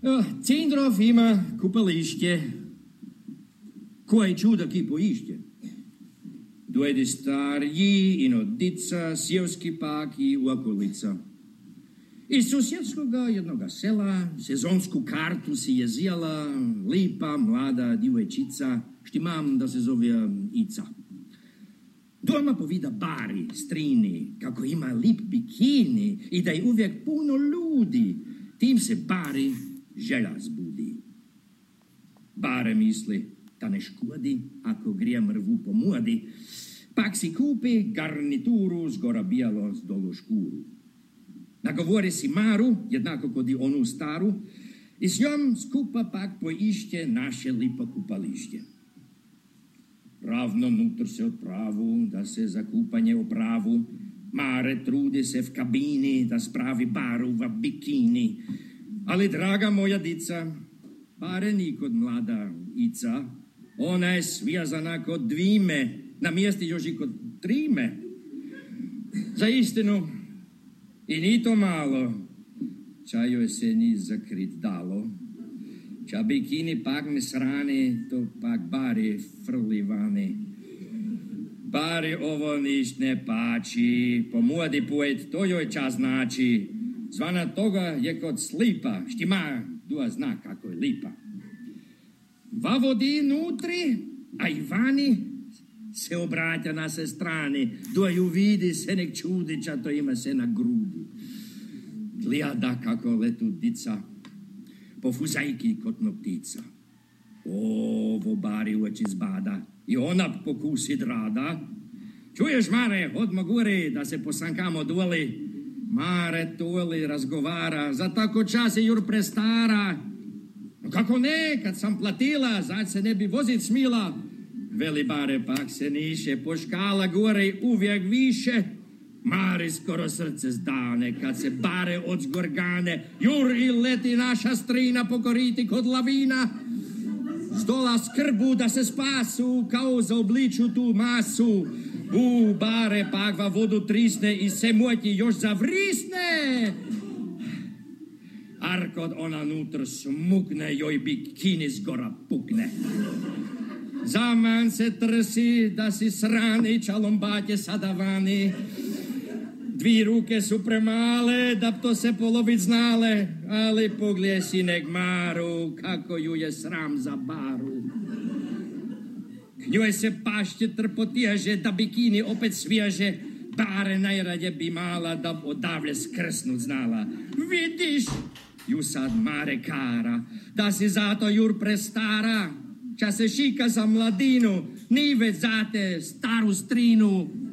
Cindrov ima kupalište. Koje čuda ki poište. Dojde starji ino dica, sjevski pak i u okolica. Iz susjedskoga jednoga sela sezonsku kartu si je zijala lipa mlada djevojčica, što imam da se zove Ica. Doma povida bari, strini, kako ima lip bikini i da je uvijek puno ljudi. Tim se bari želja zbudi. Bare misli da ne škodi ako grije mrvu pomudi, pak si kupi garnituru zgora bijelo s dolu škuru. Nagovori si Maru, jednako kod i onu staru, i s njom skupa pak poišće naše lipo kupalište. Ravno nutr se odpravu, da se za kupanje opravu. Mare trudi se v kabini, da spravi baru v bikini. Ali, draga moja dica, bare nikod mlada Ica, ona je svijazana kod dvime, na mjesti još i kod trime. Za istinu, i ni to malo, ča joj se ni zakrit dalo. Ča bikini pak ne srani, to pak bari frli vani. Bari ovo niš ne pači, po mladi poet to joj čas znači. Zvana toga je kod slipa, štima dua zna kako je lipa. Va vodi nutri, a i vani se obratja na se strani. Dua ju vidi se nek čudi, ča to ima se na grudi. Glijada kako letu dica, po fuzajki kotno ptica. Ovo bari u oči zbada i ona pokusi rada. Čuješ, Mare, odmah gore da se posankamo doli. Mare toli razgovara, za tako čas je jur prestara. No kako ne, kad sam platila, zad se ne bi vozit smila. Veli Bare, pak se niše, poškala gore i uvijek više. Mari skoro srce zdane, kad se Bare od zgorgane, jur i leti naša strina pokoriti kod lavina. Zdola skrbu da se spasu, kao za obliču tu masu. Bare pak va vodu trisne i se mojti još zavrisne. Ar kod ona nutr smukne, joj bikini zgora pukne. Zaman se trsi da si srani, čalombake sada vani. Dvi ruke su premale, da to se polovit znale, ali pogledaj si nek Maru, kako ju je sram za baru. K njoj se pašće trpotježe, da bikini opet svježe, Bare najradje bi mala, da odavlje skrsnut znala. Vidiš, ju sad Mare kara, da si zato jur prestara, ča se šika za mladinu, ni već zate staru strinu.